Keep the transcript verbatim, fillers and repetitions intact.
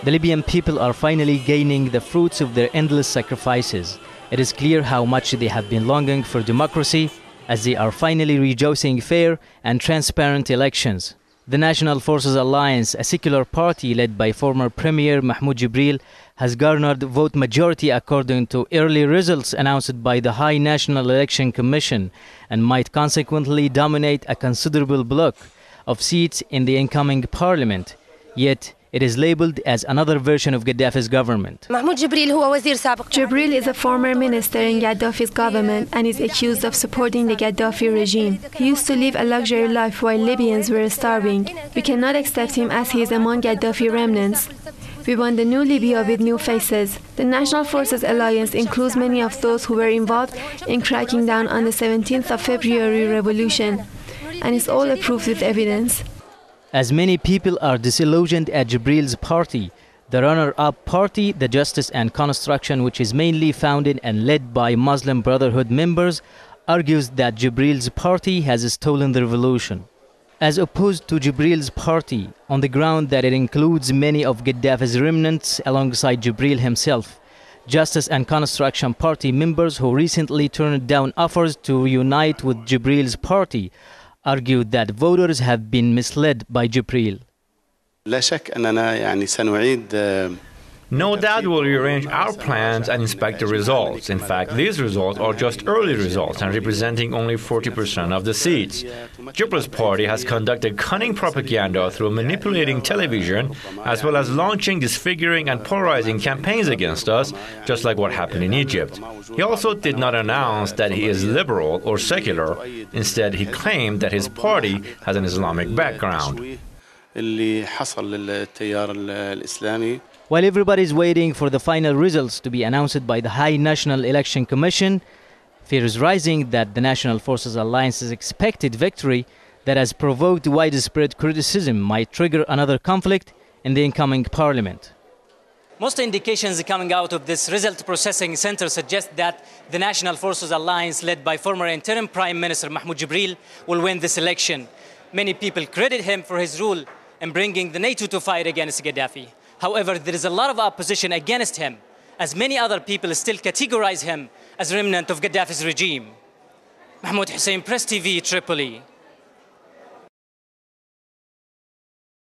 The Libyan people are finally gaining the fruits of their endless sacrifices. It is clear how much they have been longing for democracy, as they are finally rejoicing fair and transparent elections. The National Forces Alliance, a secular party led by former Premier Mahmoud Jibril, has garnered vote majority according to early results announced by the High National Election Commission, and might consequently dominate a considerable block of seats in the incoming parliament. Yet, it is labeled as another version of Gaddafi's government. Jibril is a former minister in Gaddafi's government and is accused of supporting the Gaddafi regime. He used to live a luxury life while Libyans were starving. We cannot accept him as he is among Gaddafi remnants. We want a new Libya with new faces. The National Forces Alliance includes many of those who were involved in cracking down on the seventeenth of February revolution, and is all approved with evidence. As many people are disillusioned at Jibril's party, the runner-up party, the Justice and Construction, which is mainly founded and led by Muslim Brotherhood members, argues that Jibril's party has stolen the revolution. As opposed to Jibril's party, on the ground that it includes many of Gaddafi's remnants alongside Jibril himself, Justice and Construction party members who recently turned down offers to reunite with Jibril's party argued that voters have been misled by Jibril. No doubt we'll rearrange our plans and inspect the results. In fact, these results are just early results and representing only forty percent of the seats. Jibril's party has conducted cunning propaganda through manipulating television, as well as launching disfiguring and polarizing campaigns against us, just like what happened in Egypt. He also did not announce that he is liberal or secular. Instead, he claimed that his party has an Islamic background. While everybody is waiting for the final results to be announced by the High National Election Commission, fear is rising that the National Forces Alliance's expected victory that has provoked widespread criticism might trigger another conflict in the incoming parliament. Most indications coming out of this result processing center suggest that the National Forces Alliance, led by former interim Prime Minister Mahmoud Jibril, will win this election. Many people credit him for his role in bringing the NATO to fight against Gaddafi. However, there is a lot of opposition against him, as many other people still categorize him as a remnant of Gaddafi's regime. Mahmoud Hussein, Press T V, Tripoli.